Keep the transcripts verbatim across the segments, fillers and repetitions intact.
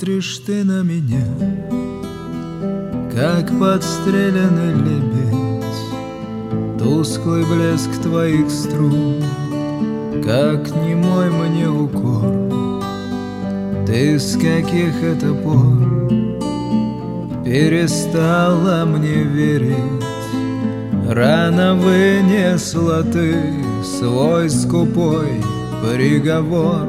Смотришь ты на меня, как подстреленный лебедь, тусклый блеск твоих струн, как немой мне укор. Ты с каких это пор перестала мне верить? Рано вынесла ты свой скупой приговор.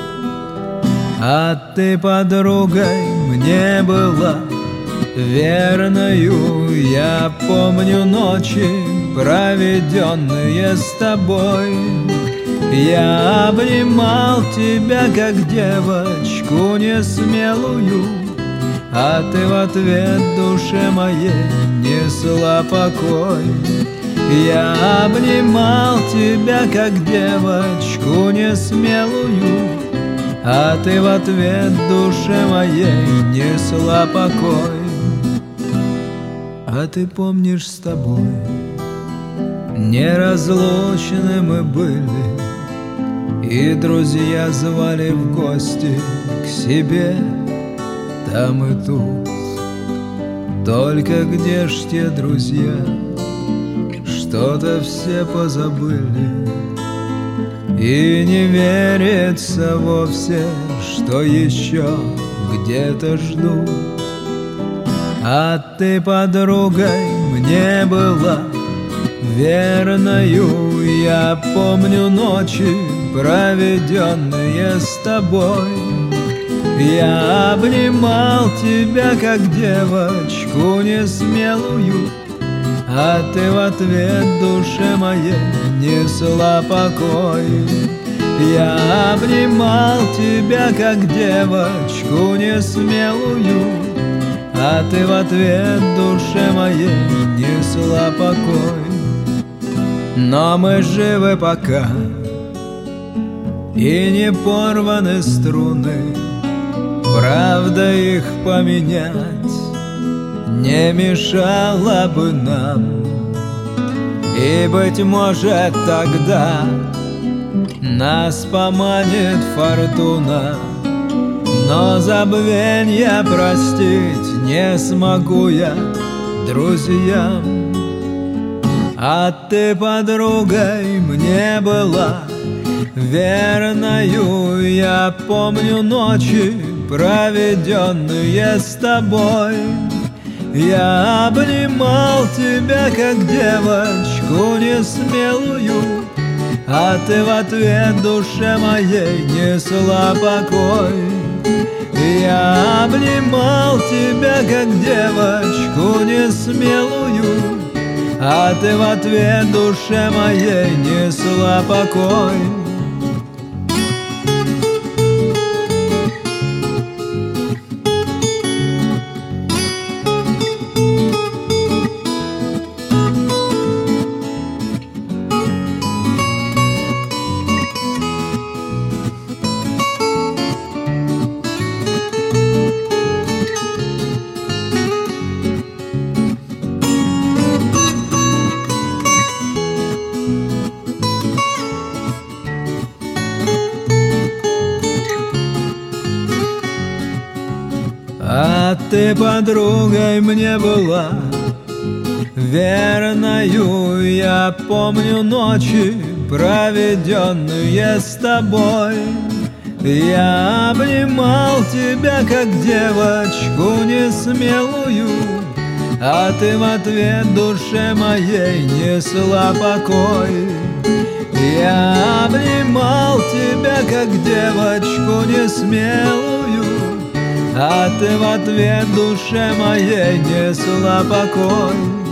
А ты подругой мне была верною. Я помню ночи, проведенные с тобой. Я обнимал тебя, как девочку несмелую, а ты в ответ душе моей несла покой. Я обнимал тебя, как девочку несмелую, а ты в ответ душе моей несла покой. А ты помнишь, с тобой неразлучны мы были, и друзья звали в гости к себе там и тут. Только где ж те друзья? Что-то все позабыли, и не верится вовсе, что еще где-то ждут. А ты подругой мне была верною. Я помню ночи, проведенные с тобой. Я обнимал тебя, как девочку несмелую, а ты в ответ душе моей несла покой. Я обнимал тебя, как девочку несмелую, а ты в ответ душе моей несла покой. Но мы живы пока, и не порваны струны. Правда, их поменять не мешало бы нам. И, быть может, тогда нас поманит фортуна. Но забвенья простить не смогу я друзьям. А ты подругой мне была верною. Я помню ночи, проведенные с тобой. Я обнимал тебя, как девочку несмелую, а ты в ответ душе моей несла покой. Я обнимал тебя, как девочку несмелую, а ты в ответ душе моей несла покой. А ты подругой мне была верною. Я помню ночи, проведенные с тобой. Я обнимал тебя, как девочку несмелую, а ты в ответ душе моей несла покой. Я обнимал тебя, как девочку несмелую, а ты в ответ душе моей несла покой.